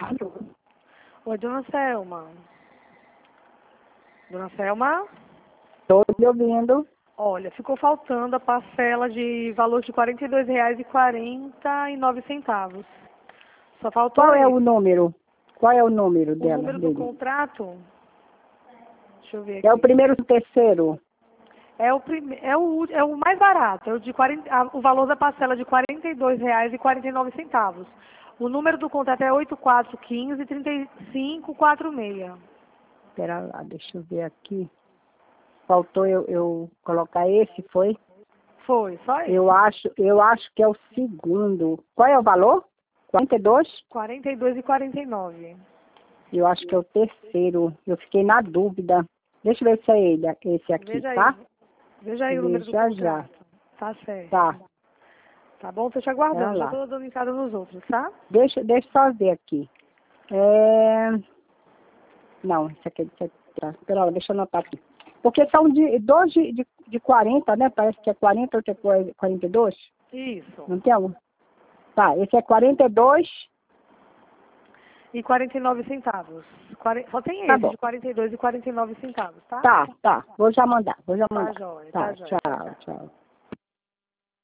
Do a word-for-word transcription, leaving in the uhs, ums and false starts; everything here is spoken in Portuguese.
Alô? Oi, dona Selma. Dona Selma? Estou te ouvindo. Olha, ficou faltando a parcela de valor de quarenta e dois reais e quarenta e nove centavos. Só faltou Qual é isso. o número? Qual é o número O dela? número do dele? contrato? Deixa eu ver aqui. É o primeiro e o terceiro? É o, prime... é, o... é o mais barato, é o, de quarenta... ah, o valor da parcela de quarenta e dois reais e quarenta e nove centavos. O número do contrato é oito quatro um cinco, três cinco quatro seis. Espera lá, deixa eu ver aqui. Faltou eu, eu colocar esse, foi? Foi, só isso. Eu acho, eu acho que é o segundo. Qual é o valor? quarenta e dois? quarenta e dois e quarenta e nove. Eu acho que é o terceiro. Eu fiquei na dúvida. Deixa eu ver se é ele, esse aqui, Veja aí. tá? Veja aí o número do Veja já. contrato. Tá certo. Tá, Tá bom? Tô te espera aguardando. Já lá. tô dando entrada nos outros, tá? Deixa, deixa eu só ver aqui. É... Não, esse aqui é de setenta. Espera lá, deixa eu anotar aqui. Porque são de, dois de, de, de quarenta, né? Parece que é quarenta, outro é quarenta e dois. Isso. Não tem algum? Tá, esse é quarenta e dois. E quarenta e nove centavos. Quaren- Só tem Tá esse bom. de quarenta e dois e quarenta e nove centavos, tá? Tá, tá. Vou já mandar, vou já Tá mandar. jóia, tá Tá, jóia. tchau, tchau.